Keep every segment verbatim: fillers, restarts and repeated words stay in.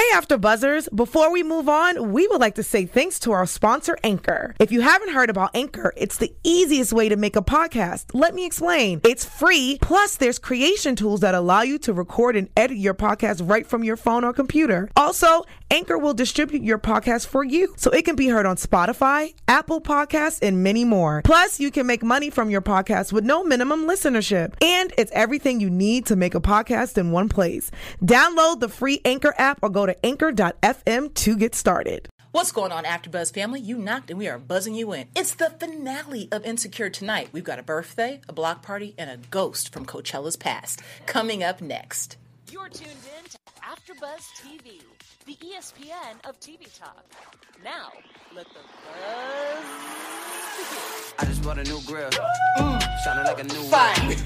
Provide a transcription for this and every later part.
Hey, After Buzzers. Before we move on, we would like to say thanks to our sponsor, Anchor. If you haven't heard about Anchor, it's the easiest way to make a podcast. Let me explain. It's free, plus there's creation tools that allow you to record and edit your podcast right from your phone or computer. Also, Anchor will distribute your podcast for you, so it can be heard on Spotify, Apple Podcasts, and many more. Plus, you can make money from your podcast with no minimum listenership. And it's everything you need to make a podcast in one place. Download the free Anchor app or go to anchor dot f m to get started. What's going on, AfterBuzz family? You knocked and we are buzzing you in. It's the finale of Insecure tonight. We've got a birthday, a block party, and a ghost from Coachella's past coming up next. You're tuned in to AfterBuzz T V, the E S P N of T V talk. Now, let the buzz begin. I just bought a new grill. Mm. Sounded like a new Fine.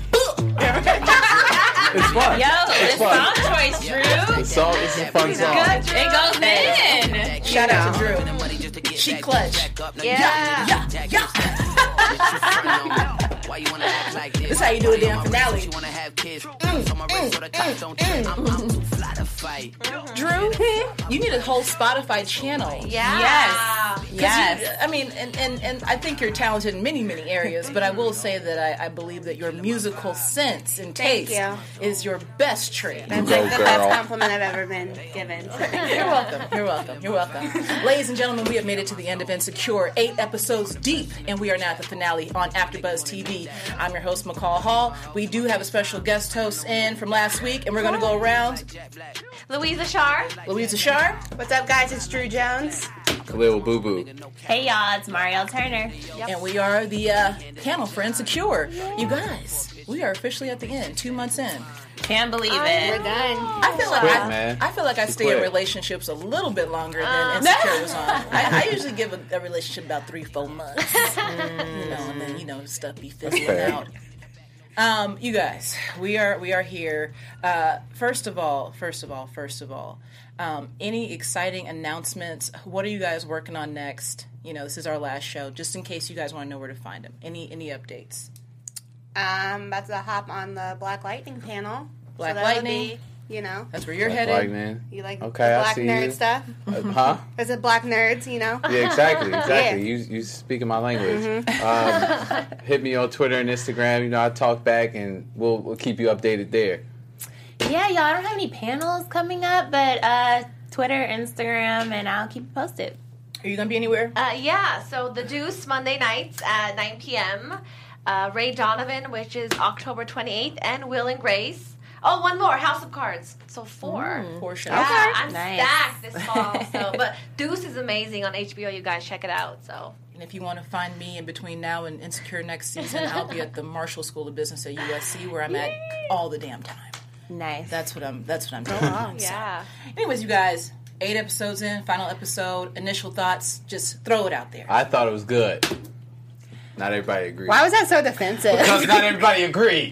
It's fun. Yo, it's this fun. song choice, Drew. The song is a fun song. Good. It goes in. Shout out to Drew. She clutch. Yeah. Yeah, yeah, yeah. Why you wanna act like this? This how you do a damn finale. You wanna have kids. So my wrist or the top don't trip. I'm I'm too fly to fight. Drew, you need a whole Spotify channel. Yeah. Yes. 'Cause Yes. You, I mean, and, and, and I think you're talented in many, many areas, but I will say that I, I believe that your musical sense and Thank taste you. is your best trait. That's Go, like the girl. best compliment I've ever been given. So thank you. You're welcome. You're welcome. You're welcome. Ladies and gentlemen, we have made it to the end of Insecure, eight episodes deep, and we are now at the finale on AfterBuzz T V. I'm your host, McCall Hall. We do have a special guest host in from last week, and we're going to go around. Louisa Shar. Louisa Shar. What's up, guys? It's Drew Jones. Khalil Boo Boo. Hey, y'all. It's Marielle Turner. And we are the uh, panel for Insecure. You guys, we are officially at the end, two months in. Can't believe We're it. done. I feel like Quick, I, man. I feel like I stay Quick. in relationships a little bit longer Uh. than Insecure was on. I, I usually give a, a relationship about three, four months, you know, and then you know stuff be fizzling fair. out. Um, you guys, we are we are here. Uh, first of all, first of all, first of all, um, any exciting announcements? What are you guys working on next? You know, this is our last show. Just in case you guys want to know where to find them. Any any updates? I'm about to hop on the Black Lightning panel. Black so that'll Lightning. Be, you know, That's where you're Like headed. Lightning. you like Okay, the I black see nerd you. stuff? Uh, huh? Is it black nerds, you know? Yeah, exactly, exactly. Yeah. You you speaking my language. Um, hit me on Twitter and Instagram. You know, I talk back, and we'll we'll keep you updated there. Yeah, y'all. I don't have any panels coming up, but uh, Twitter, Instagram, and I'll keep you posted. Are you gonna be anywhere? Uh, yeah, so The Deuce, Monday nights at nine p.m. Uh, Ray Donovan, which is October twenty-eighth, and Will and Grace. Oh, one more, House of Cards. So four. Portion. Yeah, I'm Nice. stacked this fall. So, but Deuce is amazing on H B O. You guys check it out. So, And if you want to find me in between now and Insecure next season, I'll be at the Marshall School of Business at U S C, where I'm at all the damn time. Nice. That's what I'm. That's what I'm doing. So, yeah. anyways, you guys, eight episodes in, final episode, initial thoughts. Just throw it out there. I thought it was good. Not everybody agreed. Why was that so defensive? Because not everybody agreed.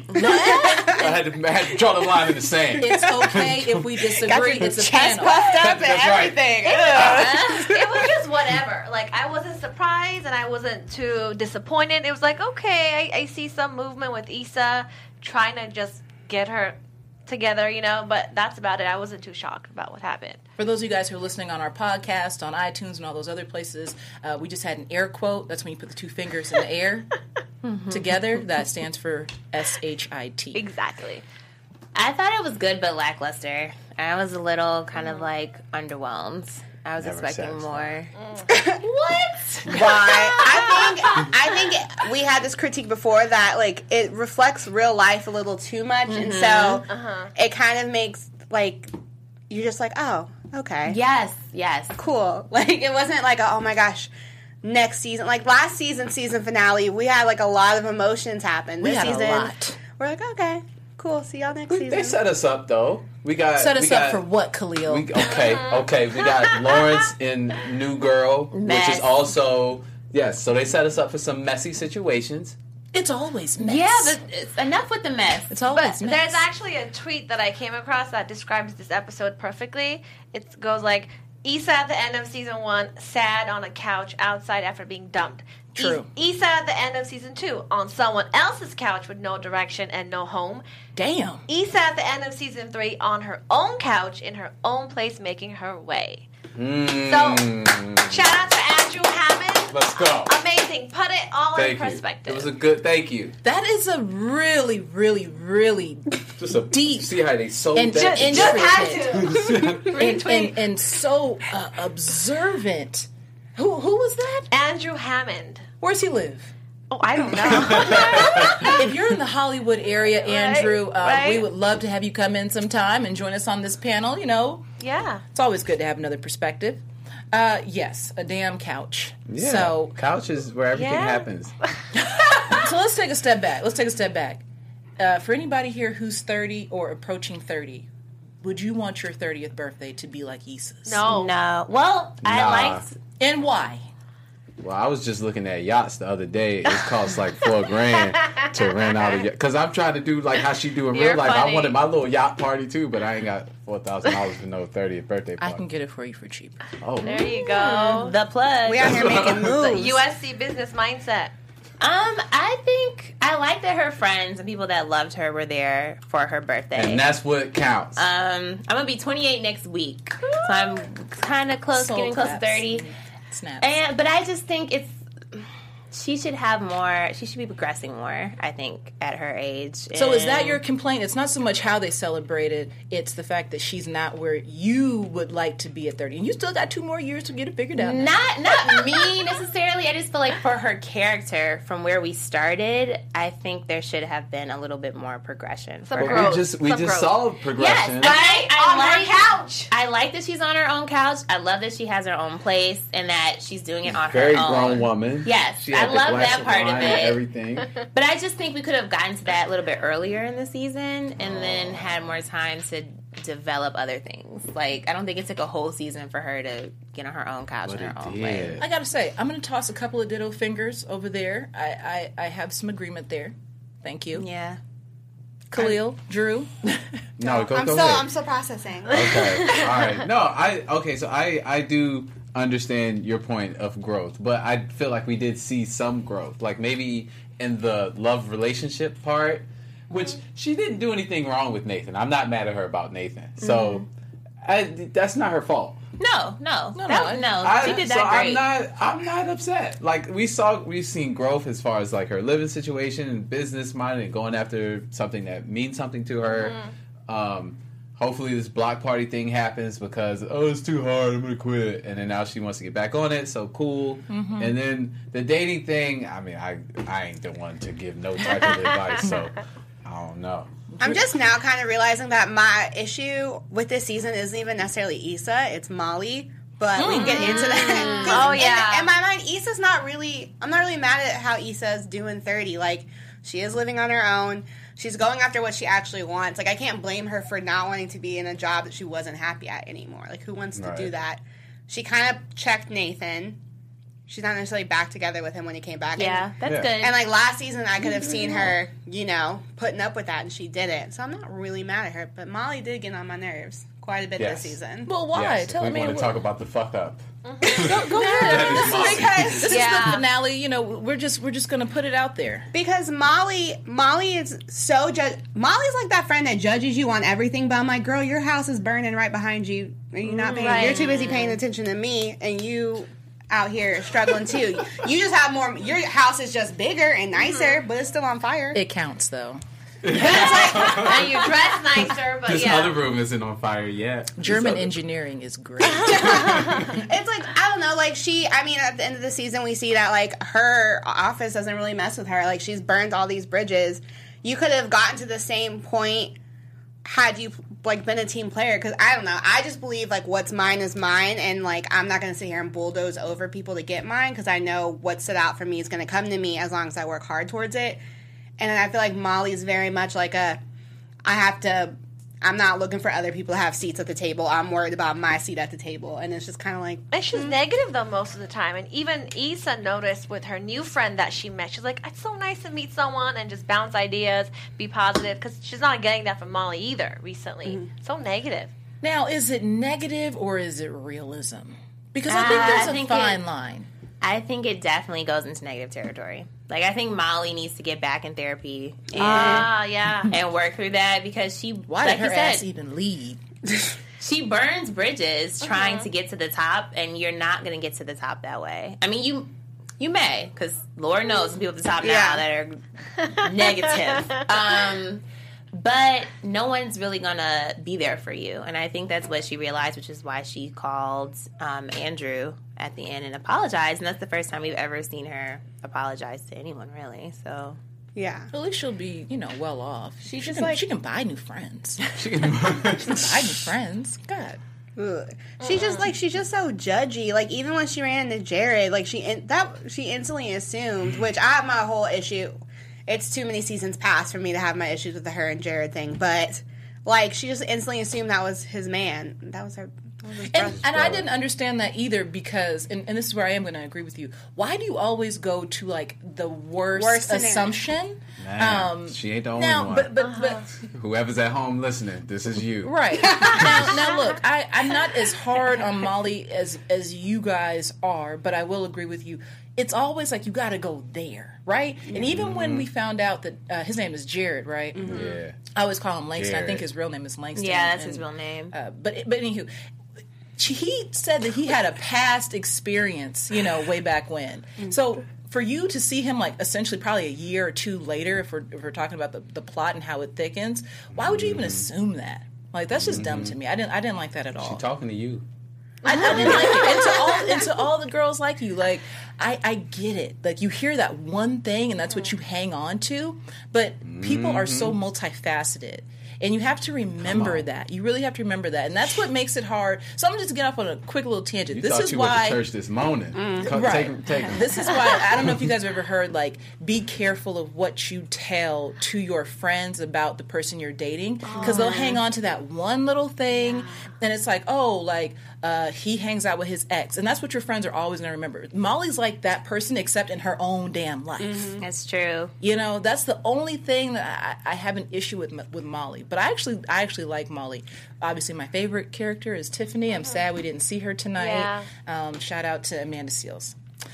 I had to I had to draw the line in the sand. It's okay if we disagree. Got your It's a chest panel. puffed up and That's right. everything. It was just whatever. Like, I wasn't surprised and I wasn't too disappointed. It was like, okay, I, I see some movement with Issa trying to just get her together, you know, but that's about it. I wasn't too shocked about what happened. For those of you guys who are listening on our podcast, on iTunes, and all those other places, uh, we just had an air quote. That's when you put the two fingers in the air together. That stands for S H I T. Exactly. I thought it was good, but lackluster. I was a little kind of like underwhelmed. I was Never expecting satisfied. more. What? Why? I think I think we had this critique before that like it reflects real life a little too much, and so Uh-huh. it kind of makes like you're just like, oh, okay, Yes, yes. cool. Like it wasn't like a, oh my gosh, next season. Like last season, season finale, we had like a lot of emotions happen. We This had a season, lot. we're like, okay, cool. See y'all next We- season. They set us up though. We got Set we us got, up for what, Khalil? We, okay, okay. We got Lawrence in New Girl, Mess. which is also yes. So they set us up for some messy situations. It's always mess. Yeah, but it's enough with the mess. It's always But mess. there's actually a tweet that I came across that describes this episode perfectly. It goes like, Issa at the end of season one sat on a couch outside after being dumped. True. E- Issa at the end of season two on someone else's couch with no direction and no home. Damn. Issa at the end of season three on her own couch in her own place making her way. Mm. So, shout out to Andrew Hammond. Let's go. Amazing. Put it all Thank in you. perspective. It was a good. Thank you. That is a really, really, really Just a deep See how they sold and that. just, Just had to. and, and, and so uh, observant. Who who was that? Andrew Hammond. Where's he live? Oh, I don't know. If you're in the Hollywood area, Andrew, uh, right. we would love to have you come in sometime and join us on this panel. You know, Yeah. it's always good to have another perspective. Uh, yes, a damn couch. Yeah. So, couch is where everything Yeah. happens. so let's take a step back. Let's take a step back. Uh, for anybody here who's thirty or approaching thirty, would you want your thirtieth birthday to be like Issa's? No. No. Well, I Nah. liked. And why? Well, I was just looking at yachts the other day. It costs like four grand to rent out a yacht. Because I'm trying to do like how she do in You're real life. funny. I wanted my little yacht party too, but I ain't got four thousand dollars for no thirtieth birthday I party. can get it for you for cheap. Oh, There you go. The plug. We out here making The moves. U S C business mindset. Um, I think I like that her friends and people that loved her were there for her birthday. and that's what counts. um, I'm gonna be twenty-eight next week, so I'm kind of close, Soul getting close to claps. thirty. Snaps. And but I just think it's she should have more. She should be progressing more. I think at her age. So is that And- your complaint? It's not so much how they celebrate it, it's the fact that she's not where you would like to be at thirty. And you still got two more years to get it figured out. Not not me necessarily. I just feel like for her character, from where we started, I think there should have been a little bit more progression. Some for but her. growth. we just we Some just growth. saw Yes, progression. I, I on like her couch. I like that she's on her own couch. I love that she has her own place and that she's doing it on Very her own. grown woman. Yes, She I had the love glass that part of wine it. and everything. But I just think we could have gotten to that a little bit earlier in the season and then had more time to develop other things. Like, I don't think it took a whole season for her to get on her own couch But in her it own did. place. I gotta say, I'm gonna toss a couple of ditto fingers over there. I, I, I have some agreement there. Thank you. Yeah. Khalil, Drew. No, go, I'm go still ahead. I'm still processing. Okay. All right. No, I okay. So I I do understand your point of growth, but I feel like we did see some growth, like maybe in the love relationship part, which she didn't do anything wrong with Nathan. I'm not mad at her about Nathan. So I, that's not her fault. No, no. No, That- no, I- no. I, she did so that great. I'm not. I'm not upset. Like we saw, we've seen growth as far as like her living situation and business minded and going after something that means something to her. Um, hopefully, this block party thing happens because oh, it's too hard. I'm gonna quit. And then now she wants to get back on it. So cool. And then the dating thing. I mean, I I ain't the one to give no type of advice. So I don't know. I'm just now kind of realizing that my issue with this season isn't even necessarily Issa, it's Molly. But we can get into that. 'Cause Oh, yeah. In, in my mind, Issa's not really. I'm not really mad at how Issa's doing thirty. Like, she is living on her own. She's going after what she actually wants. Like, I can't blame her for not wanting to be in a job that she wasn't happy at anymore. Like, who wants to do Right. that? She kind of checked Nathan. She's not necessarily back together with him when he came back. Yeah, And, that's Yeah. good. and like last season, I could have seen her, you know, putting up with that, and she didn't. So I'm not really mad at her. But Molly did get on my nerves quite a bit Yes. this season. Well, why? Yes, Tell we me. want to what- talk about the fuck up. Go, go ahead. I mean, this is, Because this Yeah. is the finale. You know, we're just we're just gonna put it out there. Because Molly, Molly is so judge. Molly's like that friend that judges you on everything. But I'm like, girl, your house is burning right behind you. And you're not paying. Right. You're too busy paying attention to me, and you out here struggling too. You just have more. Your house is just bigger and nicer, but it's still on fire. It counts though. And you dress nicer, but This yeah. other room isn't on fire yet. German This other- engineering is great. It's like, I don't know, like she, I mean, at the end of the season, we see that like her office doesn't really mess with her. Like she's burned all these bridges. You could have gotten to the same point had you like been a team player. Because I don't know, I just believe like what's mine is mine, and like I'm not going to sit here and bulldoze over people to get mine because I know what set out for me is going to come to me as long as I work hard towards it. And I feel like Molly's very much like a, I have to. I'm not looking for other people to have seats at the table. I'm worried about my seat at the table. And it's just kind of like... And she's negative, though, most of the time. And even Issa noticed with her new friend that she met, she's like, it's so nice to meet someone and just bounce ideas, be positive, because she's not getting that from Molly either recently. So negative. Now, is it negative or is it realism? Because I think Uh, there's I a think fine it- line. I think it definitely goes into negative territory. Like, I think Molly needs to get back in therapy and, Ah, yeah. and work through that because she, Why like did her you said, ass even lead? she burns bridges Uh-huh. trying to get to the top, and you're not going to get to the top that way. I mean, you you may, because Lord knows some people at the top now Yeah. that are negative. Um, but no one's really going to be there for you. And I think that's what she realized, which is why she called um, Andrew at the end and apologized. And that's the first time we've ever seen her apologize to anyone, really. So... Yeah. At least she'll be, you know, well off. She, just can, like- she can buy new friends. She can- Buy new friends. God. Ugh. She's just like she's just so judgy. Like even when she ran into Jared, like she in, that she instantly assumed, which I have my whole issue. It's too many seasons past for me to have my issues with the her and Jared thing, but like she just instantly assumed that was his man. That was her. That was his And, brush. and I didn't understand that either because, and, and this is where I am going to agree with you. Why do you always go to like the worst, Worst scenario. assumption? Man, Um, she ain't the only now, one. but but but Whoever's at home listening, this is you. right now, now look, I, I'm not as hard on Molly as as you guys are, but I will agree with you. It's always like you got to go there, right? And even when we found out that uh, his name is Jared, right? Yeah. I always call him Langston. I think Jared. his real name is Langston. Yeah, that's and, his real name. Uh, but but anywho, she- he said that he had a past experience, you know, way back when. So for you to see him like essentially probably a year or two later, if we're if we're talking about the, the plot and how it thickens, why would you even assume that? Like that's just dumb to me. I didn't I didn't like that at all. She talking to you. I, I didn't like it. And to all and to all the girls like you, like I, I get it. Like you hear that one thing and that's what you hang on to. But people are so multifaceted. And you have to remember that. You really have to remember that. And that's what makes it hard. So I'm going to just get off on a quick little tangent. You this thought is you why went to church this morning. Come, Right. Take 'em- take 'em. This is why I don't know if you guys have ever heard like be careful of what you tell to your friends about the person you're dating because they'll hang on to that one little thing and it's like oh like uh, he hangs out with his ex and that's what your friends are always going to remember. Molly's like that person except in her own damn life. That's true. You know that's the only thing that I, I have an issue with with Molly. But I actually I actually like Molly. Obviously my favorite character is Tiffany. I'm sad we didn't see her tonight. Yeah. Um, shout out to Amanda Seales.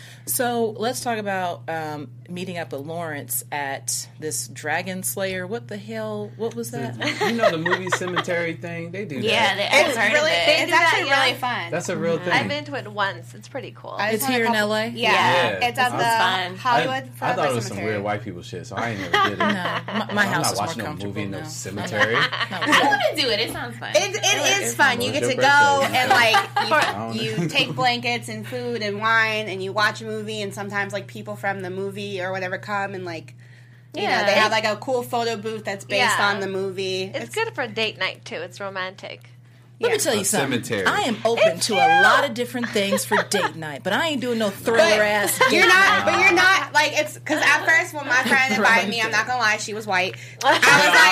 So let's talk about um, meeting up with Lawrence at this Dragon Slayer. What the hell? What was that? You know the movie Cemetery thing? They do that. Yeah, the, It's I've heard really, of it. They it's do that, actually yeah. really fun. That's a real thing. I've been to it once. It's pretty cool. I It's just went here a in couple- L A? Yeah, Yeah. it's at Sounds the fun. Hollywood. I, I Forever thought it was some Cemetery. weird white people shit, so I ain't never did it. No, my, my I'm house not is more watching no comfortable movie in now. no cemetery. I want to do it. It sounds fun. It, it is fun. You It's get to your go birthday. and like you, don't- you take blankets and food and wine and you watch a movie and sometimes like people from the movie or whatever come and like you Yeah. know they have like a cool photo booth that's based Yeah. on the movie. It's, good for date night too. It's romantic. Let Yeah. me tell you A something. cemetery. I am open to a lot of different things for date night, but I ain't doing no thriller ass. date You're not, night. but you're not like it's because at first when my friend invited me, I'm not gonna lie, she was white. I was like,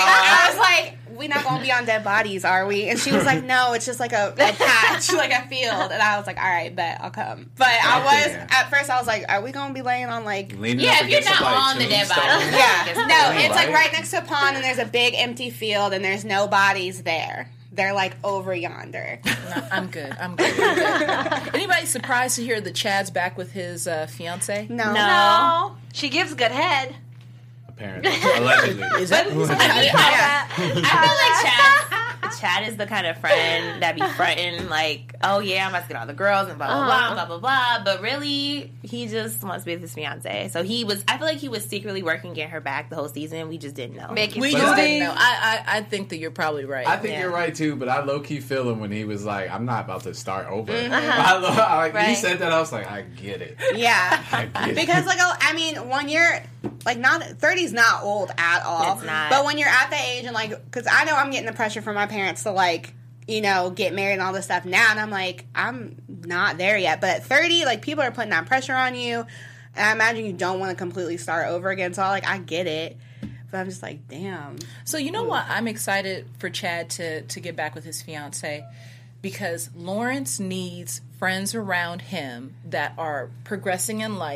I was like, we're not gonna be on dead bodies, are we? And she was like, no, it's just like a, a patch, like a field. And I was like, all right, bet I'll come. But I was Yeah. at first, I was like, are we gonna be laying on like? Leaning Yeah, up if you're against not a, like, on the dead tombstone. body. Yeah, It's no, right. it's like right next to a pond, and there's a big empty field, and there's no bodies there. They're like over yonder. No, I'm good. I'm good. I'm good. Anybody surprised to hear that Chad's back with his uh, fiance? No, No. No, she gives good head. Apparently, allegedly. Is that? I, mean, I, I feel like Chad, Chad is the kind of friend that be fronting like, oh yeah, I'm about to get all the girls and blah blah Uh-huh. blah blah blah blah. But really, he just wants to be with his fiance. So he was. I feel like he was secretly working to get her back the whole season. We just didn't know. Make it We But just I- didn't know. I, I I think that you're probably right. I think Yeah. you're right too, but I low key feel him when he was like, "I'm not about to start over." I, lo- I, like, He Right. said that, I was like, "I get it." yeah. I get it. Because like oh, I mean when you're like not thirty's not old at all. It's not. But when you're at the age and like because I know I'm getting the pressure from my parents to like you know get married and all this stuff now and I'm like I'm not there yet. But at thirty like people are putting that pressure on you and I imagine you don't want to completely start over again. So like I get it. But I'm just like damn. So you know what? I'm excited for Chad to to get back with his fiance because Lawrence needs friends around him that are progressing in life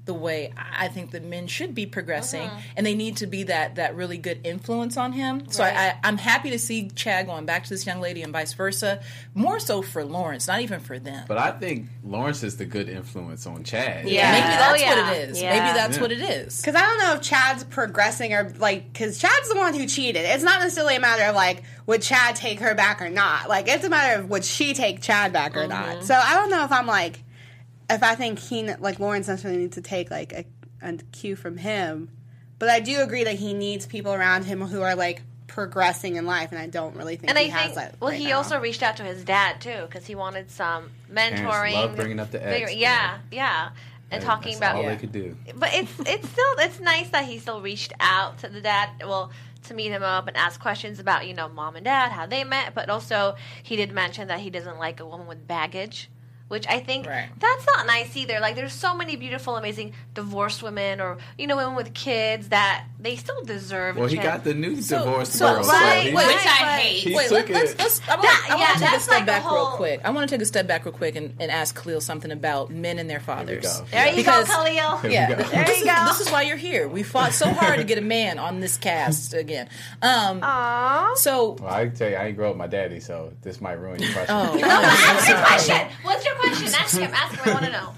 the way I think that men should be progressing, Uh-huh. and they need to be that that really good influence on him. So Right. I, I, I'm happy to see Chad going back to this young lady and vice versa. More so for Lawrence, not even for them. But I think Lawrence is the good influence on Chad. Yeah. Maybe that's Oh, yeah. what it is. Yeah. Maybe that's Yeah. what it is. Because I don't know if Chad's progressing or, like, because Chad's the one who cheated. It's not necessarily a matter of, like, would Chad take her back or not. Like, it's a matter of would she take Chad back or Mm-hmm. not. So I don't know if I'm, like, if I think he, like, Lawrence necessarily needs to take, like, a, a cue from him. But I do agree that he needs people around him who are, like, progressing in life, and I don't really think And he I has think, that. well, right he now. also reached out to his dad too because he wanted some Parents mentoring. love bringing up the ex. figure- yeah, yeah, and Hey, talking that's about. all Yeah. they could do. But it's it's still it's nice that he still reached out to the dad. Well, to meet him up and ask questions about you know mom and dad, how they met. But also he did mention that he doesn't like a woman with baggage. Which I think Right. that's not nice either. Like, there's so many beautiful, amazing divorced women, or you know, women with kids that they still deserve. Well, a he chance. got the new So- divorced so- girl. right, so he, wait, Which I but- hate. he Wait, took let, let's, it. let's, I want, That- I want yeah, to take a that's step like a back real whole- quick. I want to take a step back real quick and, and ask Khalil something about men and their Here we fathers. go. There you Because- go, Khalil. Here we Yeah, go. There this, you is, go. this is why you're here. We fought so hard to get a man on this cast again. Um, Aww. so, Well, I can tell you, I ain't grow up with my daddy, so this might ruin your question. oh, No, ask your question. What's your question? Ask him. Ask him. I want to know.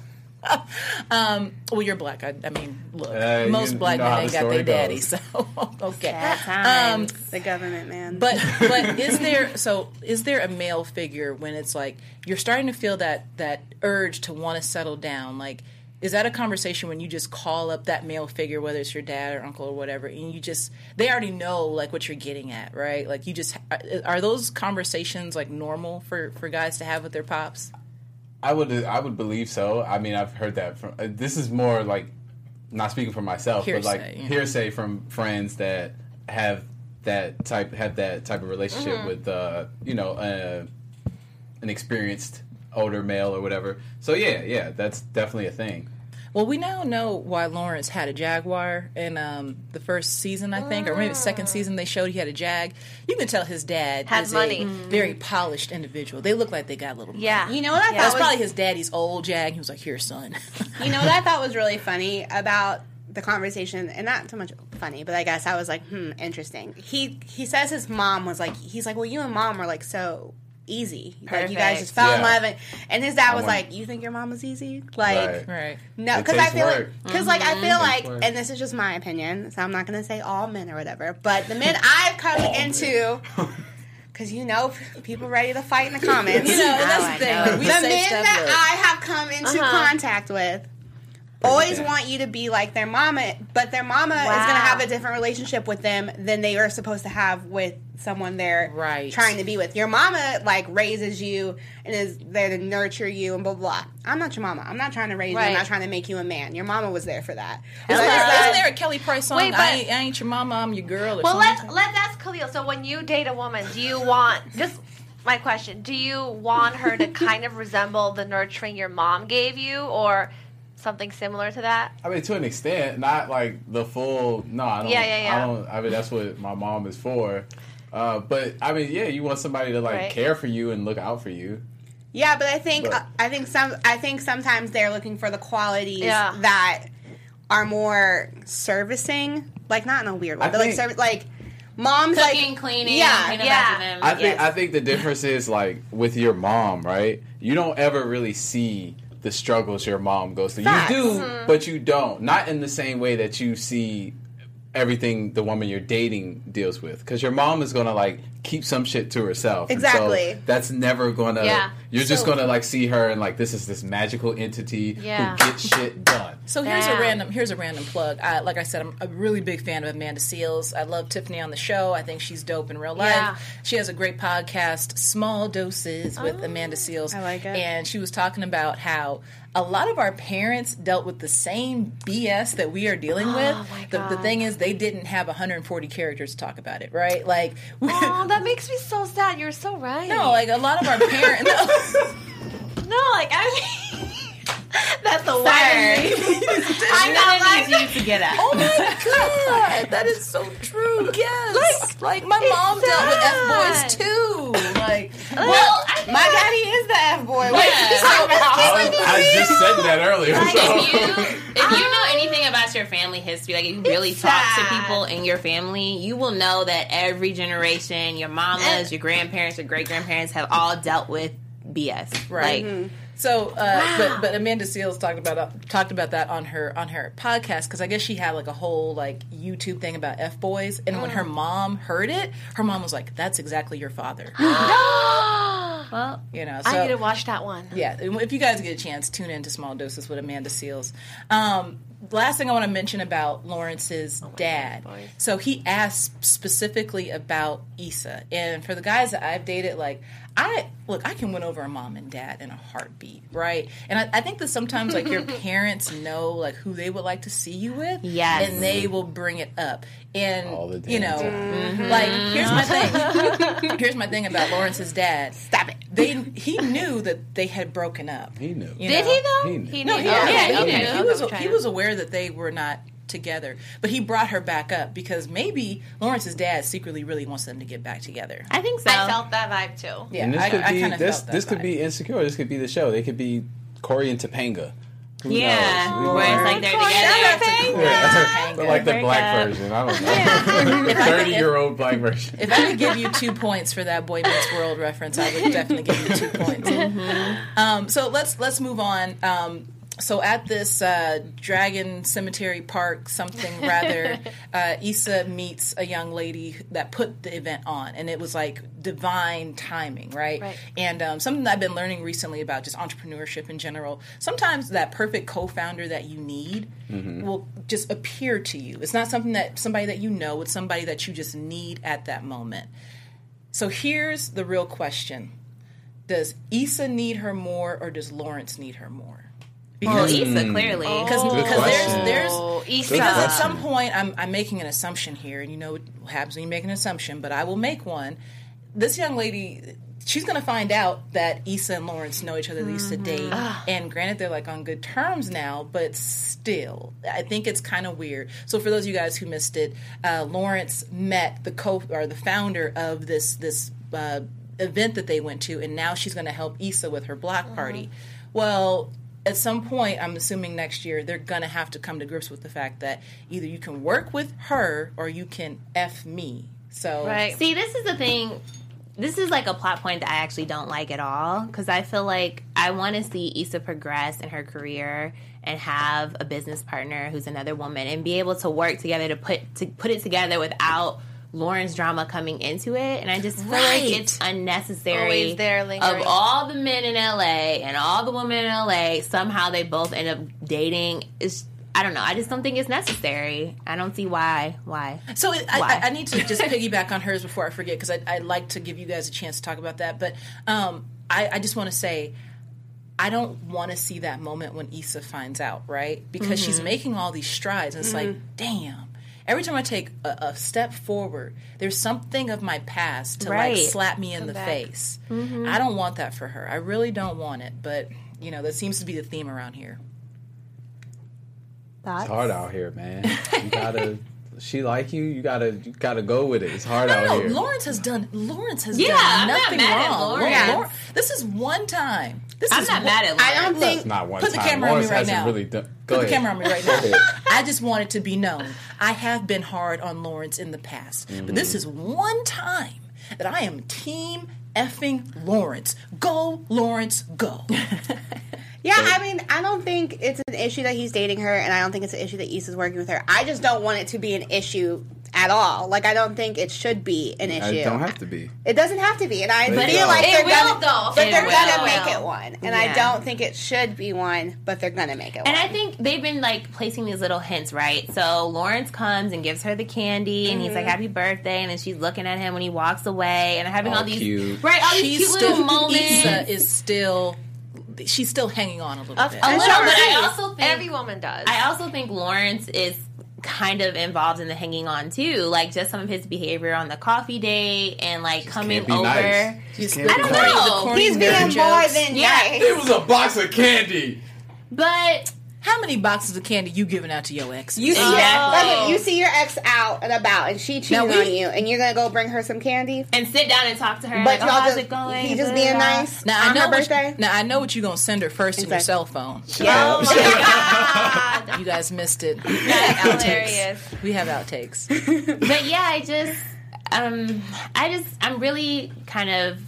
um, well, you're black. I, I mean, look, Uh, you- most you black know men how ain't the got story their daddy, goes. so okay. Bad Um, times. the government, man. But but is there so is there a male figure when it's like you're starting to feel that that urge to want to settle down? Like, is that a conversation when you just call up that male figure, whether it's your dad or uncle or whatever, and you just they already know like what you're getting at, right? Like you just are, are those conversations like normal for for guys to have with their pops? I would I would believe so. I mean, I've heard that from. Uh, this is more like not speaking for myself, but like Hearsay, yeah. hearsay from friends that have that type have that type of relationship Mm-hmm. with uh, you know uh, an experienced older male or whatever. So yeah, yeah, that's definitely a thing. Well, we now know why Lawrence had a Jaguar in um, the first season, I think, or maybe the second season they showed he had a Jag. You can tell his dad Has is money. a very polished individual. They look like they got a little money. Yeah. you know what I Yeah. That's thought was probably his daddy's old Jag. He was like, here, son. You know what I thought was really funny about the conversation, and not so much funny, but I guess I was like, hmm, interesting. He he says his mom was like, he's like, well, you and mom were like so easy, like you guys Perfect. just fell in Yeah. love, and, and his dad I was want- like, you think your mom was easy? Like, Right. Right. no, It because I takes feel work. like, because like I feel like, work. and this is just my opinion, so I'm not gonna say all men or whatever, but the men I've come into. Because you know, people ready to fight in the comments. You know, and that's I the thing. know. Like, we the say men stuff that look. I have come into Uh-huh. contact with always down. want you to be like their mama, but their mama is Wow. going to have a different relationship with them than they are supposed to have with someone they're Right. trying to be with. Your mama like raises you and is there to nurture you and blah blah. I'm not your mama. I'm not trying to raise you. Right. I'm not trying to make you a man. Your mama was there for that. Isn't Like, there, it's isn't not- there a Kelly Price song? Wait, but- I, ain't, I ain't your mama, I'm your girl. Or Well, let's something? let's ask Khalil. So when you date a woman, do you want just my question? Do you want her to kind of resemble the nurturing your mom gave you, or something similar to that? I mean, to an extent, not like the full. No, I don't. Yeah, yeah, yeah. I don't. I mean, that's what my mom is for. Uh, but I mean, yeah, you want somebody to like Right. care for you and look out for you. Yeah, but I think But- uh, I think some I think sometimes they're looking for the qualities Yeah. that are more servicing, like not in a weird way, I but like think- serv- like moms Cooking, like cleaning, yeah, you know, yeah. back to them. I think Yes. I think the difference is like with your mom, right? You don't ever really see the struggles your mom goes through. Facts. You do, but you don't. Not in the same way that you see everything the woman you're dating deals with, because your mom is gonna like keep some shit to herself. And Exactly. so that's never gonna. Yeah. You're just So- gonna like see her and like this is this magical entity Yeah. who gets shit done. So here's a Damn. random here's a random plug. I, like I said, I'm a really big fan of Amanda Seales. I love Tiffany on the show. I think she's dope in real life. Yeah. She has a great podcast, Small Doses, with Amanda Seales. I like it. And she was talking about how a lot of our parents dealt with the same B S that we are dealing with. Oh my The, the God. thing is, they didn't have one hundred forty characters to talk about it, right? Like, Oh, that makes me so sad. You're so right. no, like a lot of our parents. No. no, like I. That's the word. I know, like, need you to get out. Oh my god, that is so true. Yes, like, my mom dealt with F boys sad. too. Like, Well, I my daddy is the F boy. What Yeah. are you talking about? I, was, I just said that earlier. Like, so. if you, if you know anything about your family history, like if you really It's talk to sad. people in your family, you will know that every generation, your mamas, your grandparents, your great grandparents have all dealt with B S. Right. Like, So, uh, but but Amanda Seales talked about uh, talked about that on her on her podcast because I guess she had like a whole like YouTube thing about F boys, and when her mom heard it, her mom was like, "That's exactly your father." well, You know, so I need to watch that one. yeah, if you guys get a chance, tune in to Small Doses with Amanda Seales. Um, last thing I want to mention about Lawrence's dad. So he asked specifically about Issa, and for the guys that I've dated, like I look, I can win over a mom and dad in a heartbeat, right? And I, I think that sometimes like your parents know like who they would like to see you with, Yes. and they will bring it up. And All the damn you know, time. like here's my thing. Here's my thing about Lawrence's dad. Stop it. They he knew that they had broken up. He knew. You Did know? he though? He knew. He No, knew. he, Oh, yeah, okay, he, okay, knew. he okay, was okay. he was aware that they were not together, but he brought her back up because maybe Lawrence's dad secretly really wants them to get back together. I think so. I felt that vibe too. Yeah, And this I, could I be kind of this. felt that This could vibe. be Insecure. This could be the show. They could be Corey and Topanga. Who yeah, knows? where it's like they're together. Yeah. But like the Break black up. version. I don't know. Thirty-year-old black version. If I could give you two points for that Boy Meets World reference, I would definitely give you two points. Um, so let's let's move on. Um, so at this uh, Dragon Cemetery Park, something rather, uh, Issa meets a young lady that put the event on, and it was like divine timing, right? Right. And um, something that I've been learning recently about just entrepreneurship in general. Sometimes that perfect co-founder that you need will just appear to you. It's not something that somebody that you know. It's somebody that you just need at that moment. So here's the real question: does Issa need her more, or does Lawrence need her more? Well, Because Issa clearly. because Good because there's question. there's Oh, Issa. because at question. some point I'm I'm making an assumption here, and you know what happens when you make an assumption, but I will make one. This young lady, she's going to find out that Issa and Lawrence know each other. They used to date, and granted they're like on good terms now, but still, I think it's kind of weird. So for those of you guys who missed it, uh, Lawrence met the co or the founder of this this uh, event that they went to, and now she's going to help Issa with her block party. Well, at some point, I'm assuming next year, they're going to have to come to grips with the fact that either you can work with her or you can F me. So, Right. See, this is the thing. This is like a plot point that I actually don't like at all because I feel like I want to see Issa progress in her career and have a business partner who's another woman and be able to work together to put to put it together without Lawrence drama coming into it. And I just feel Right. like it's unnecessary. Always there lingering. Of all the men in L A and all the women in L A, somehow they both end up dating. It's I don't know. I just don't think it's necessary. I don't see why. Why? So it, I, Why? I, I need to just piggyback on hers before I forget because I'd like to give you guys a chance to talk about that. But um, I, I just want to say, I don't want to see that moment when Issa finds out, right? Because she's making all these strides, and it's like, damn. Every time I take a, a step forward, there's something of my past to Right. like slap me in the back. face. I don't want that for her. I really don't want it. But you know, that seems to be the theme around here. Thoughts? It's hard out here, man. You gotta. She like you. You gotta. You gotta go with it. It's hard out No, here. Lawrence has done. Lawrence has Yeah, done I'm not nothing mad at wrong. Lawrence. Law- Law- this is one time. This I'm is not one- mad at Lawrence. I don't think. It's not one Put the time. camera on me Lawrence right hasn't now. really done. Go Put the ahead. camera on me right Go now. ahead. I just want it to be known. I have been hard on Lawrence in the past, but this is one time that I am team effing Lawrence. Go, Lawrence, go. Yeah, I mean, I don't think it's an issue that he's dating her, and I don't think it's an issue that Issa's working with her. I just don't want it to be an issue at all. Like, I don't think it should be an issue. It don't have to be. It doesn't have to be, and I But feel it like will. they're It will, gonna, though. but It they're will. gonna make it one, and I Yeah. don't think it should be one, but they're gonna make it one. And I think they've been like placing these little hints, right? So Lawrence comes and gives her the candy, and he's like, "Happy birthday!" And then she's looking at him when he walks away, and they're having all, All these cute. right, all these She's cute still little moments. Issa is still. She's still hanging on a little Of bit. A little, Sure but I is. also think Every woman does. I also think Lawrence is kind of involved in the hanging on too, like just some of his behavior on the coffee date and like coming Can't be over. nice. Just Can't the be I don't corny- know. the corny he's nerd being more jokes. than Yeah. nice. It was a box of candy. But How many boxes of candy you giving out to your ex? You see Exactly. that? Like, you see your ex out and about, and she cheated Now we- on you, and you're gonna go bring her some candy. And sit down and talk to her. But like, oh, y'all how's just it going? he just Blah, being blah. nice Now I on know her what birthday. you, now I know what you're gonna send her first in your Exactly. cell phone. Oh my god. You guys missed it. That's Outtakes. hilarious. We have outtakes. But yeah, I just, um, I just, I'm really kind of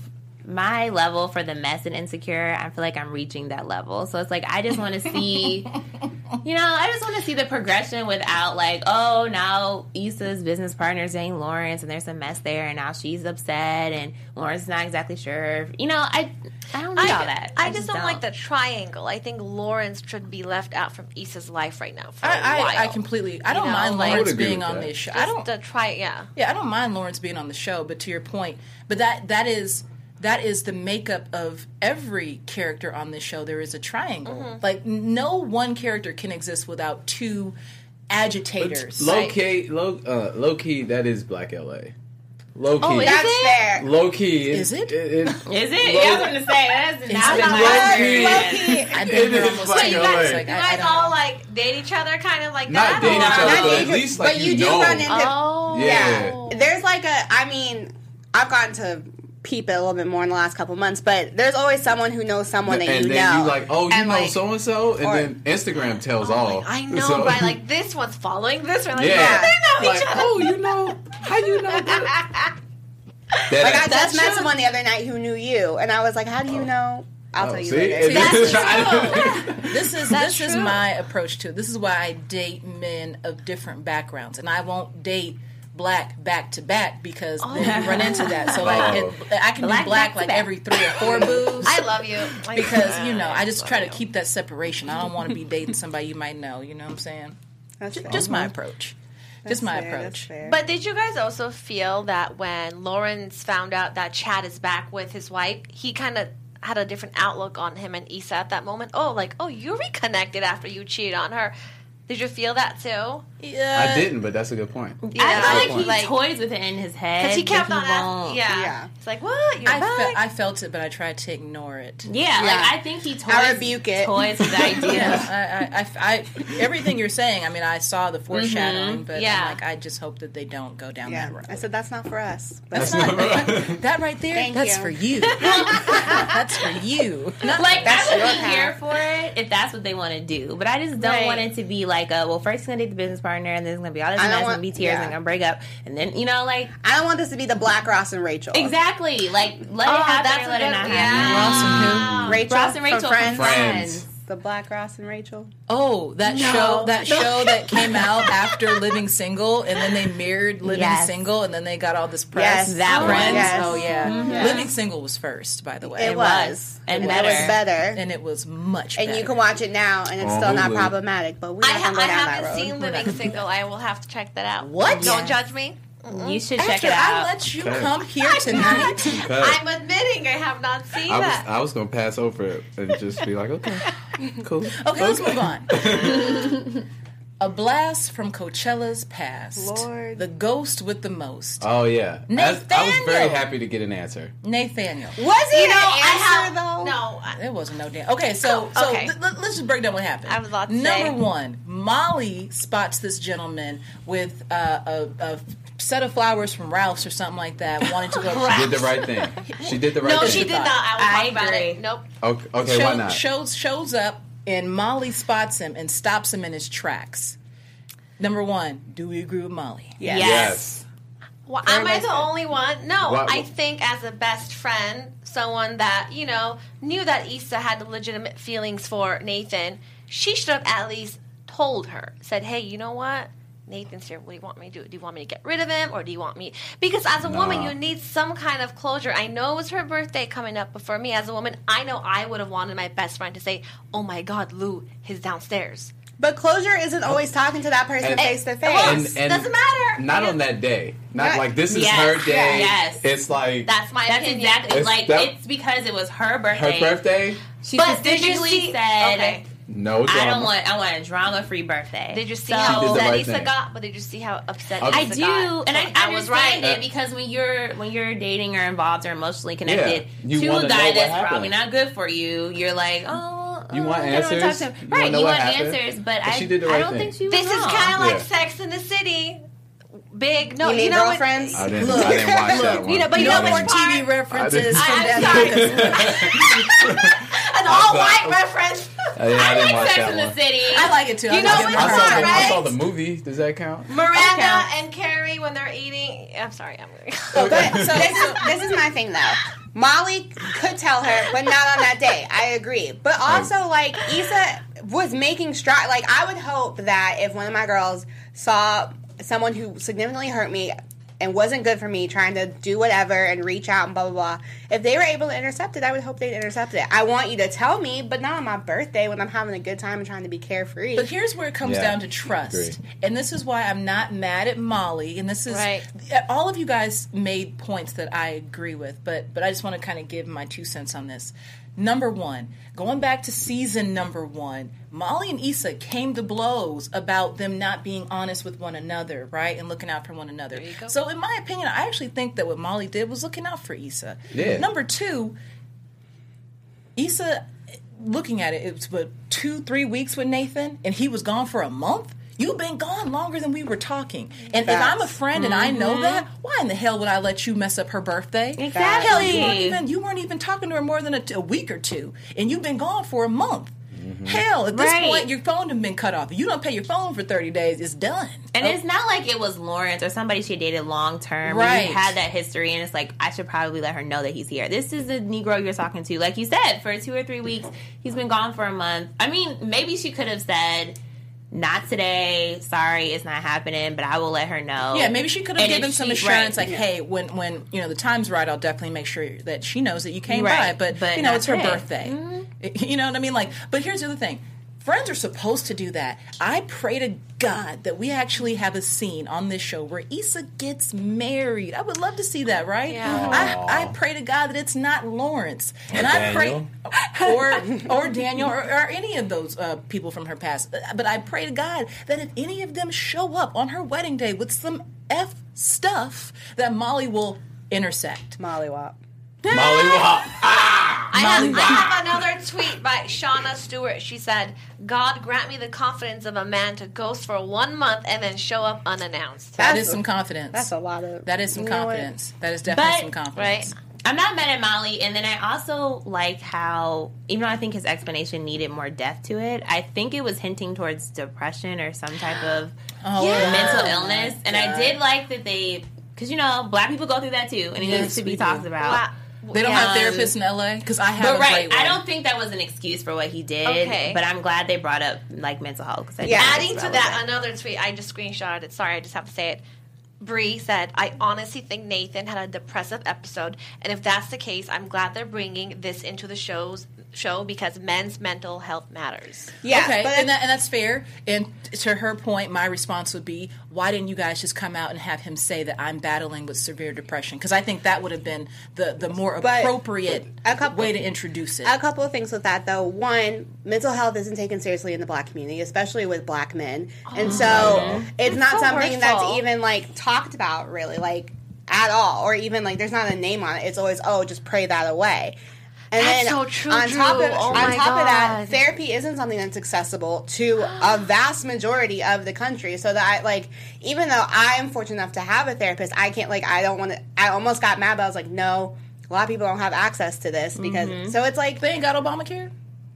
my level for the mess and insecure. I feel like I'm reaching that level. So it's like I just want to see, you know, I just want to see the progression without like, oh, now Issa's business partner is dating Lawrence, and there's a mess there, and now she's upset, and Lawrence is not exactly sure. You know, I, I don't need all that. I just don't, like the triangle. I think Lawrence should be left out from Issa's life right now for a while. I, I, I completely. I don't know, mind like- I would Lawrence agree being with on that. this show. Just I don't. the try, yeah. Yeah, I don't mind Lawrence being on the show. But to your point, but that that is that is the makeup of every character on this show. There is a triangle. Mm-hmm. Like no one character can exist without two agitators. Low Like, key, low, uh, low key. That is Black L A. Low key. Oh, is That's it? fair. Low key. Is it? Is it? Yeah, I was going to say, that's It's not been my like- experience. I've been It here is almost like two you L A. guys, years. Like, you I, I guys don't all know. like date each other, kind of like Not that. date or- each Not other, but date at each- least like but you you do know. run into Oh, Yeah. There's like a, I mean, I've gotten to peep it a little bit more in the last couple months, but there's always someone who knows someone that and you then know. you like, oh, you And, know like, so and so, and or- then Instagram tells Oh all. my- I know, So- right? Like this one's following this one. Like, yeah, yeah, they know like, each other. oh, you know, how you know that? That Like I ass. just met someone the other night who knew you, and I was like, "How do you know?" I'll Oh, tell you see? later. And That's this- true. This is That's this is true. my approach to it. This is why I date men of different backgrounds, and I won't date black back to back because then you run into that. So like, Oh. it, I can Black be black back to like back. every three or four boos. I love you Like, because you know I just try to keep that separation. I don't want to be dating somebody you might know. You know what I'm saying? That's fair. Just my approach. That's Just my fair, that's approach. fair. But did you guys also feel that when Lawrence found out that Chad is back with his wife, he kind of had a different outlook on him and Issa at that moment? Oh, like, oh, you reconnected after you cheated on her. Did you feel that too? Yeah, I didn't, but that's a good point. I Yeah. feel like he Like- toys with it in his head. Because he kept but on asking. won't. Yeah. Yeah. It's like, what? You're I, back? fe- I felt it, but I tried to ignore it. Yeah, Yeah. like I think he toys, I rebuke it. toys with the idea. Yeah, I, I, I, I, everything you're saying. I mean, I saw the foreshadowing, but Yeah. I'm like, I just hope that they don't go down yeah, that road. I said that's not for us. But That's not that right there. Thank that's you. for you. that's for you. Not Like That's I would your be path. here for it if that's what they want to do, but I just don't Right. want it to be like, a, well, first he's gonna date the business partner, and then it's gonna be all this I don't mess, want- and be tears, yeah. and gonna break up, and then you know, like I don't want this to be the Black Ross and Rachel. exactly, like let Oh, it happen that's or a let it good- not yeah. happen. Ross and who? Rachel, Ross and Rachel from from Friends. Friends. The Black Ross and Rachel. Oh, that show, that show that came out after Living Single, and then they mirrored Living Yes. Single, and then they got all this press. Yes. That Friends. one. Yes. Oh yeah, Yes. Living Single was first, by the way, It, It was. was. And it better. was better. and it was much. And better. you can watch it now, and it's On still not Hulu. problematic. But we're I, not ha- gonna go I down that haven't road. seen Living Single. I will have to check that out. What? Don't Yes. judge me. You should check After it I out. let you Okay. come here tonight. Okay. I'm admitting I have not seen I was that. I was gonna pass over it and just be like, okay, cool. Okay, let's move on. A blast from Coachella's past. Lord. The ghost with the most. Oh yeah, As- I was very Nathaniel. happy to get an answer. Nathaniel. Was it you know, an I answer have though? no. I- There wasn't no damn. Okay, so so Okay. th- let- let's just break down what happened. I was about to Number say. one, Molly spots this gentleman with uh, a, a set of flowers from Ralph's or something like that, wanting to go. She did the right thing. She did the right No, thing. she did not. I will I talk about agree. it. Nope. Okay, okay Show- why not? Shows shows up and Molly spots him and stops him in his tracks. Number one, do we agree with Molly? Yes. Yes. Well, Very am I nice. the only one? No, What- I think as a best friend, someone that, you know, knew that Issa had the legitimate feelings for Nathan, she should have at least told her, said, hey, you know what? Nathan's here. What do you want me to do? Do you want me to get rid of him or do you want me? Because as a woman, Nah. you need some kind of closure. I know it was her birthday coming up, but for me as a woman, I know I would have wanted my best friend to say, oh my God, Lou, he's downstairs. But closure isn't always talking to that person And- face to Well, face. doesn't matter. Not Because- on that day. Not Right. like this is Yes. her day. Yes. It's like That's my That's opinion. exactly It's like that- it's because it was her her birthday. birthday. She But did you specifically see? said, Okay. No drama. "I don't want. I want a drama-free birthday." Did you see So- how She did the upset right Issa thing. got? But did you see how upset I Issa I do, got? and I, I I was understand right. it because when you're when you're dating or involved or emotionally connected Yeah. You to wanna a know guy what that's happened. probably not good for you, you're like, oh, You want I don't wanna talk answers? to him. You right, wanna know you what want happened? answers, but, But I, she did the I right don't thing. think she was This is wrong. kind of like Yeah. Sex in the City. Big. No, You mean know what- Girlfriends? I didn't, I didn't watch that one. You know, but you No know more which T V part? references I from I'm that. sorry. An all-white reference. I, didn't, I I didn't like watch Sex that in one. the City. I like it too. You I know like which it. I saw, part, the, I right? saw the movie. Does that count? Miranda and Carrie when they're eating. I'm sorry. I'm. But this, is, this is my thing, though. Molly could tell her, but not on that day. I agree. But also, like, Issa was making stride. Like, I would hope that if one of my girls saw someone who significantly hurt me and wasn't good for me, trying to do whatever and reach out and blah, blah, blah, if they were able to intercept it, I would hope they'd intercept it. I want you to tell me, but not on my birthday when I'm having a good time and trying to be carefree. But here's where it comes Yeah, down to trust. agree. And this is why I'm not mad at Molly. And this is Right. all of you guys made points that I agree with, but but I just want to kind of give my two cents on this. Number one, going back to season number one, Molly and Issa came to blows about them not being honest with one another, right? And looking out for one another. There you go. So in my opinion, I actually think that what Molly did was looking out for Issa. Yeah. Number two, Issa, looking at it, it was what, two, three weeks with Nathan, and he was gone for a month? You've been gone longer than we were talking. And if I'm a friend and I know that, why in the hell would I let you mess up her birthday? Exactly. Hell, you weren't even, you weren't even talking to her more than a, a week or two, and you've been gone for a month. Hell, at this Right. point, your phone has been cut off. If you don't pay your phone for thirty days, it's done. And Oh, it's not like it was Lawrence or somebody she dated long term. Right. You had that history, and it's like, I should probably let her know that he's here. This is the Negro you're talking to. Like you said, for two or three weeks, he's been gone for a month. I mean, maybe she could have said, not today, sorry, it's not happening, but I will let her know. Yeah, maybe she could have And given if some she- assurance, right. like, "Hey, when when you know the time's right, I'll definitely make sure that she knows that you came Right, by." But, but you know, not it's her today. birthday. You know what I mean? Like, but here's the other thing: friends are supposed to do that. I pray to God that we actually have a scene on this show where Issa gets married. I would love to see that, right? Yeah. I, I pray to God that it's not Lawrence, and I pray, or or Daniel, or, or any of those uh, people from her past. But I pray to God that if any of them show up on her wedding day with some F stuff, that Molly will intersect. Molly Wop. Molly Wop. I have, Molly I have another tweet by Shauna Stewart. She said, God grant me the confidence of a man to ghost for one month and then show up unannounced. That That's is some confidence. That's a lot of. That is some you know what? confidence. That is definitely But- some confidence. Right? I'm not mad at Molly, and then I also like how, even though I think his explanation needed more depth to it, I think it was hinting towards depression or some type of Oh, mental my illness. And I God. did like that they, because you know, black people go through that too, and it Yes, needs to be we do. talked about. Wow. They don't Yeah. have therapists in L A because I have But a right, great one. I don't think that was an excuse for what he did. Okay. But I'm glad they brought up like mental health. 'Cause I Yeah. think Adding it's to that, relevant. another tweet, I just screenshotted it. Sorry, I just have to say it. Bree said, I honestly think Nathan had a depressive episode, and if that's the case, I'm glad they're bringing this into the show's show because men's mental health matters. Yeah, okay, but and, that, and that's fair. And to her point, my response would be, why didn't you guys just come out and have him say that I'm battling with severe depression? Because I think that would have been the, the more But appropriate a couple- way to introduce it. a couple of things with that though. One, mental health isn't taken seriously in the black community, especially with black men, and so it's not so something hurtful. that's even like talked about really, like at all, or even like there's not a name on it. It's always, oh, just pray that away. And That's then so true, on top of Drew. Oh on my top of that, God. therapy isn't something that's accessible to a vast majority of the country. So that I like, even though I am fortunate enough to have a therapist, I can't like I don't want to. I almost got mad, but I was like, no, a lot of people don't have access to this because so it's like. they ain't got Obamacare?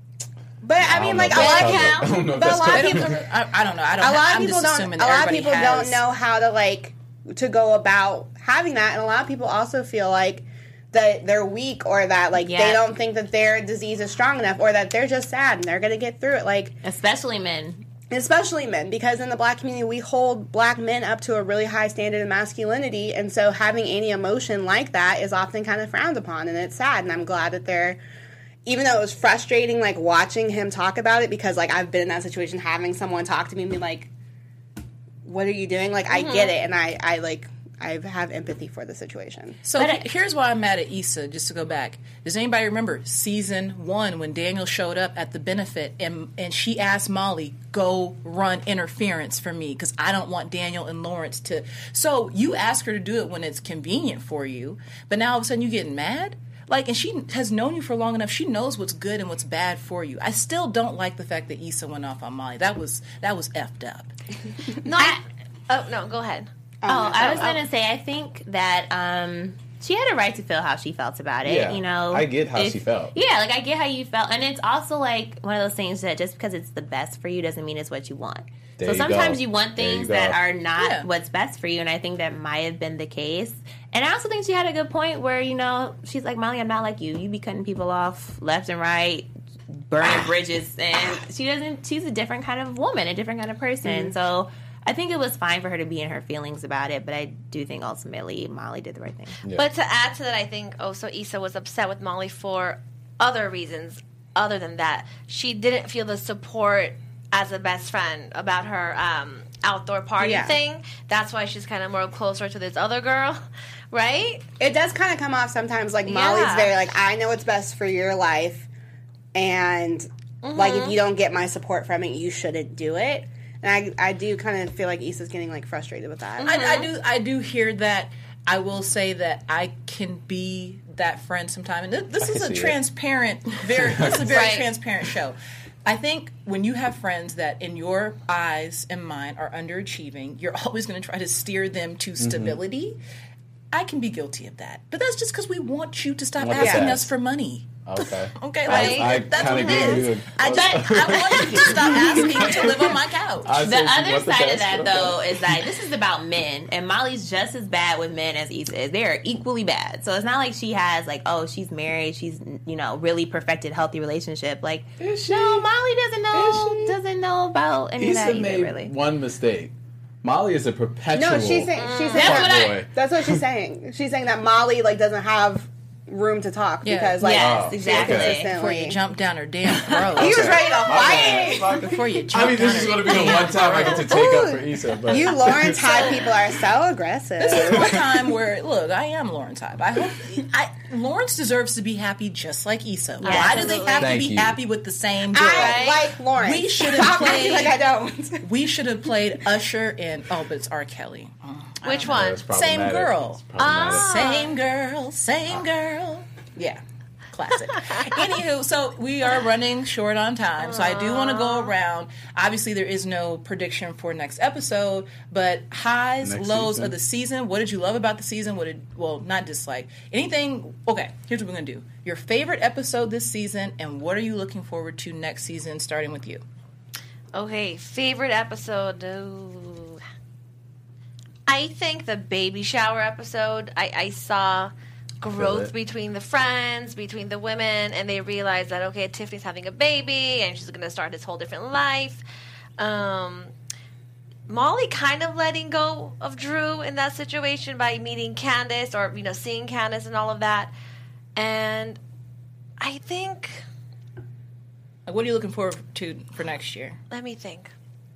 But I, I mean, don't like a know if lot that's of covered. people, I don't know if but a that's lot of They people, don't, I, I don't know. I don't a lot I'm of people just don't. assuming A that lot of everybody people has- don't know how to like to go about having that, and a lot of people also feel like that they're weak or that like Yeah. they don't think that their disease is strong enough or that they're just sad and they're gonna get through it. Like especially men. especially men, because in the black community we hold black men up to a really high standard of masculinity, and so having any emotion like that is often kind of frowned upon, and it's sad. And I'm glad that they're, even though it was frustrating like watching him talk about it, because like I've been in that situation, having someone talk to me and be like, what are you doing? Like I get it, and I I like I have empathy for the situation. So But he- here's why I'm mad at Issa, just to go back. Does anybody remember season one when Daniel showed up at the benefit and and she asked Molly, go run interference for me because I don't want Daniel and Lawrence to. So you ask her to do it when it's convenient for you, but now all of a sudden you getting mad? Like, and she has known you for long enough. She knows what's good and what's bad for you. I still don't like the fact that Issa went off on Molly. That was that was effed up. No, I, oh no, go ahead. Oh, I was gonna say, I think that um, she had a right to feel how she felt about it. Yeah, you know, I get how if- she felt. Yeah, like I get how you felt, and it's also like one of those things that just because it's the best for you doesn't mean it's what you want. There so you sometimes go. you want There you things go. that are not Yeah. what's best for you, and I think that might have been the case. And I also think she had a good point where, you know, she's like, Molly, I'm not like you. You be cutting people off left and right, burning bridges, and she doesn't. She's a different kind of woman, a different kind of person. Mm-hmm. So I think it was fine for her to be in her feelings about it, but I do think ultimately Molly did the right thing. Yeah. But to add to that, I think also Issa was upset with Molly for other reasons other than that. She didn't feel the support as a best friend about her um, outdoor party Yeah. thing. That's why she's kind of more closer to this other girl, right? It does kind of come off sometimes like Molly's Yeah. very like, I know what's best for your life, and like if you don't get my support from it, you shouldn't do it. And I, I do kind of feel like Issa's getting like frustrated with that. I, I do I do hear that. I will say that I can be that friend sometime, and th- this I is can a see it. transparent, very this is a very Right. transparent show. I think when you have friends that in your eyes and mine are underachieving, you're always going to try to steer them to Mm-hmm. stability. I can be guilty of that, but that's just because we want you to stop Want the asking best. us for money. Okay. Okay, Right. like, I that's what kinda it give is. you a- I just I want you to stop asking to live on my couch. I The said she other wants the side of best. that, Okay. though, is that this is about men, and Molly's just as bad with men as Issa is. They are equally bad. So it's not like she has, like, oh, she's married, she's, you know, really perfected, healthy relationship. Like, Is she? no, Molly doesn't know, Is she? doesn't know about any of that Issa either, made really. one mistake. Molly is a perpetual. No, she's saying she's saying That's what I- boy. that's what she's saying. She's saying that Molly like doesn't have room to talk Yeah. because like Yes, Oh, exactly. okay. Before consistently. you jump down her damn throat. He was Okay. ready to My fight. bad. Before you jump I mean, this down is her going to be the damn one time I get to take up for Issa. But You Lawrence High people are so aggressive. This is one time where, look, I am Lawrence Hype. I hope I, Lawrence deserves to be happy just like Issa. Why do they have Thank to be you. happy with the same girl? I like Lawrence. We should have Stop acting played- like I don't. We should have played Usher in, oh, but it's R. Kelly. Oh, I Which don't know. one? That's Same problematic. girl. It's problematic. Ah. Same girl, same girl. Yeah. Classic. Anywho, so we are running short on time, so I do want to go around. Obviously, there is no prediction for next episode, but highs, Next lows season. of the season. What did you love about the season? What did, well, not dislike. Anything, okay, here's what we're going to do. Your favorite episode this season, and what are you looking forward to next season, starting with you? Okay, favorite episode. Ooh. I think the baby shower episode. I, I saw Feel growth it. between the friends, between the women, and they realized that okay, Tiffany's having a baby and she's going to start this whole different life. Um, Molly kind of letting go of Drew in that situation by meeting Candace or you know seeing Candace and all of that, and I think. Like, what are you looking forward to for next year? Let me think.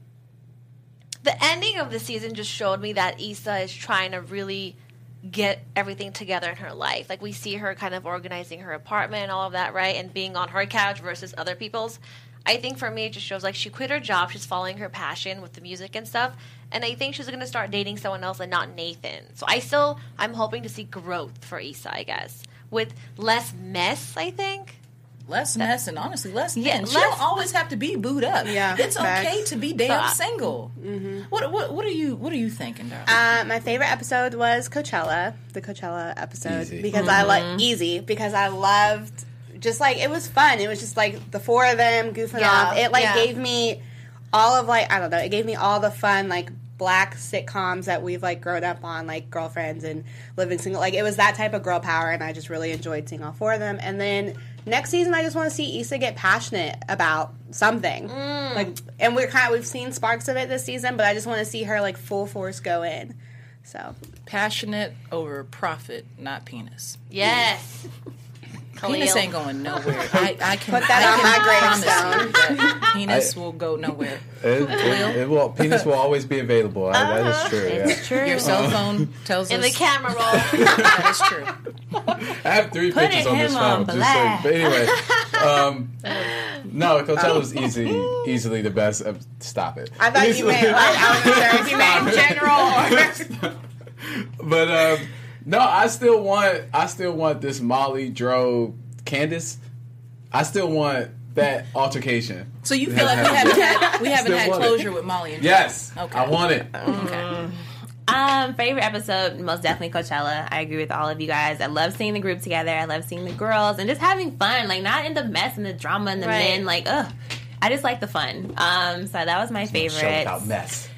The ending of the season just showed me that Issa is trying to really get everything together in her life. Like we see her kind of organizing her apartment and all of that, right? And being on her couch versus other people's. I think for me it just shows like she quit her job, she's following her passion with the music and stuff. And I think she's going to start dating someone else and not Nathan. So I still, I'm hoping to see growth for Issa, I guess. With less mess, I think. Less mess and honestly less Yeah, men. She less- don't always have to be booed up. Yeah, it's facts. okay to be damn I- single. What what what are you what are you thinking, darling? Uh, my favorite episode was Coachella, the Coachella episode, Easy. because I like easy because I loved just like it was fun. It was just like the four of them goofing Yeah, off. It like yeah. gave me all of like I don't know. It gave me all the fun like black sitcoms that we've like grown up on, like Girlfriends and Living Single. Like it was that type of girl power, and I just really enjoyed seeing all four of them. And then next season, I just want to see Issa get passionate about something. Like, and we're kind of we've seen sparks of it this season, but I just want to see her like full force go in. So Passionate over profit, not penis. Yes. Penis Khalil. ain't going nowhere. I, I can Put that I on can my promise gravestone. you that penis I- will go nowhere. It, it, it will, penis will always be available. I, that is true. Yeah. True. Your cell phone tells In us the camera roll. that is true. I have three Putting pictures on this him phone. on Just so, blast. but anyway, um, no, Coachella was easy, easily the best. Uh, stop it. I thought you meant like I wasn't sure if you meant in general or But um, No, I still want. I still want this Molly, Dro, Candace. I still want that altercation. So you feel like we haven't had we haven't Still had want it. closure with Molly and Dro. Yes. Okay. I want it. Okay. Um, favorite episode, most definitely Coachella. I agree with all of you guys. I love seeing the group together. I love seeing the girls and just having fun. Like, not in the mess and the drama and the Right. men. Like, ugh. I just like the fun. Um, so that was my favorite. Show without mess.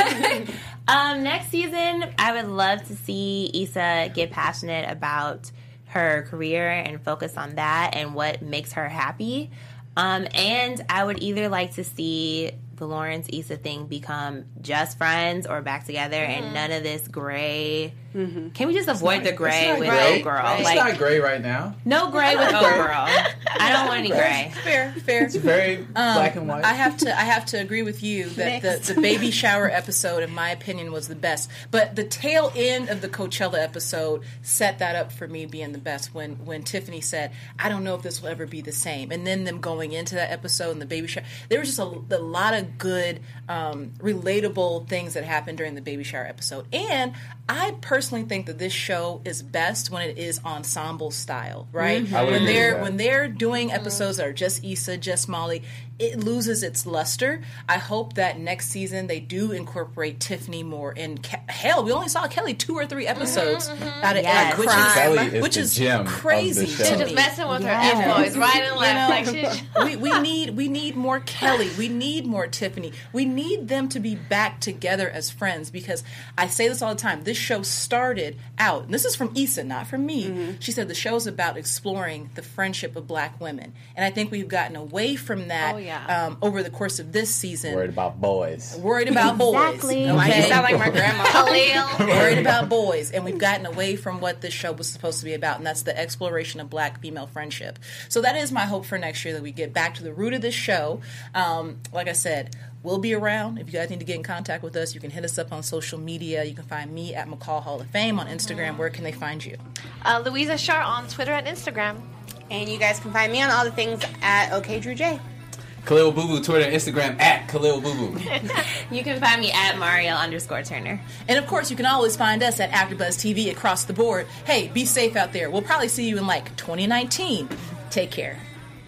Um, next season, I would love to see Issa get passionate about her career and focus on that and what makes her happy. Um, and I would either like to see the Lawrence Issa thing become just friends or back together Mm-hmm. and none of this gray. Mm-hmm. Can we just avoid not- the gray it's not with gray. old girl? It's Like, not gray right now. no gray with old girl. I don't want any gray. Fair, fair. It's very black and white. I have to I have to agree with you that the, the baby shower episode, in my opinion, was the best. But the tail end of the Coachella episode set that up for me being the best when, when Tiffany said, I don't know if this will ever be the same. And then them going into that episode and the baby shower. There was just a, a lot of good, um, relatable things that happened during the baby shower episode. And I personally think that this show is best when it is ensemble style, right? I would When agree they're with that. when they're doing episodes that are just Issa, just Molly, it loses its luster. I hope that next season they do incorporate Tiffany more. And Ke- hell, we only saw Kelly two or three episodes out of Yes. eight, which Kelly is is which the is gem of the crazy show. to She's me. just messing with Yes. her employees right and You left. know, Like she, we, we need we need more Kelly. We need more Tiffany. We need them to be back together as friends because I say this all the time. This show started out, and this is from Issa, not from me. She said the show's about exploring the friendship of black women, and I think we've gotten away from that Oh, yeah. um, over the course of this season. Worried about boys. Worried about Exactly. boys. Why you Okay? sound like my grandma? Khalil. Worried about boys, and we've gotten away from what this show was supposed to be about, and that's the exploration of black female friendship. So that is my hope for next year, that we get back to the root of this show. Um, like I said, we'll be around. If you guys need to get in contact with us, you can hit us up on social media. You can find me at McCall Hall of Fame on Instagram. Where can they find you? Uh, Louisa Shar on Twitter and Instagram. And you guys can find me on all the things at OKDrewJ. Khalil Boo Boo, Twitter and Instagram at Khalil Boo Boo. You can find me at Mario underscore Turner. And of course, you can always find us at AfterBuzz T V across the board. Hey, be safe out there. We'll probably see you in like twenty nineteen. Take care.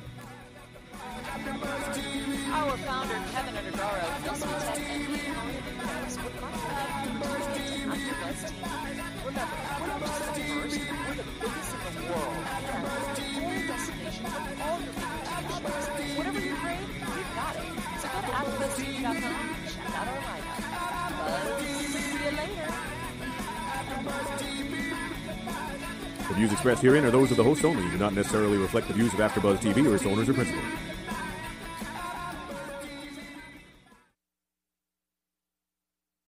Our founder, Kevin Undergaro, Nelson Tech, and me, Holly Vinales, would like to welcome you to AfterBuzz T V. Remember, we're not just the first, we're the biggest in the world. And we're the destination for all your favorite T V shows. Whatever you crave, we've got it. So go to AfterBuzz T V dot com and check out our lineup. Buzz, see you later. The views expressed herein are those of the host only and do not necessarily reflect the views of AfterBuzz T V or its owners or principals.